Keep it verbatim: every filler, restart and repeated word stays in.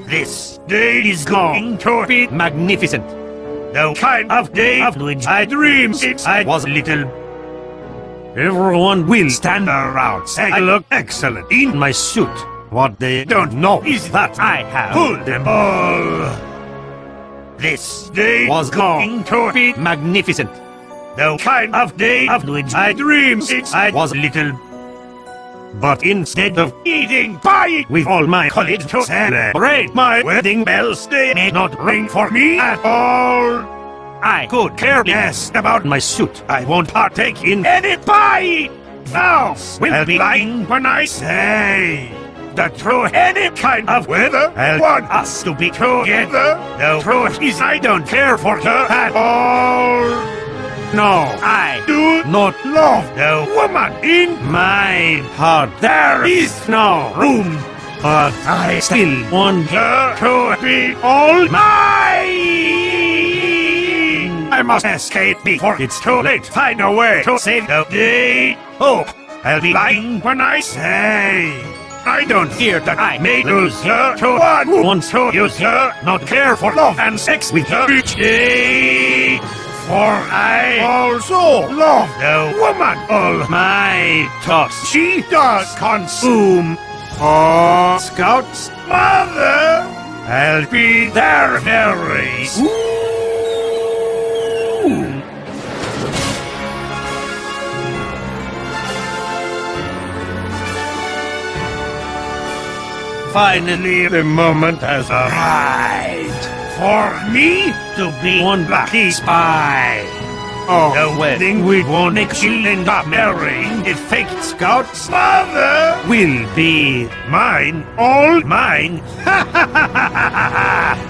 This day is going to be magnificent. The kind of day of which I dreamed since I was little. Everyone will stand around saying I look excellent in my suit. What they don't know is that I have pulled them all. This day was going to be magnificent. The kind of day of which I dreamed since I was little. But instead of eating pie with all my colleagues to celebrate my wedding bells, they may not ring for me at all. I could care less about my suit. I won't partake in any pie. Now, will I be lying when I say that through any kind of weather, I want us to be together? The truth is I don't care for her at all. No, I do not love the woman in my heart. There is no room, but I still want her to be all mine. I must escape before it's too late. Find a way to save the day. Oh, I'll be lying when I say I don't fear that I may lose her to one who wants to use her, not care for love and sex with her each day. For I also love the woman. All my thoughts she does consume. Oh, Scout's mother, I'll be there very soon. Finally, the moment has arrived for me to be one lucky spy. Oh, the wedding we won't make she'll end up marrying the fake Scout's mother will be mine, all mine. Ha ha ha ha ha ha!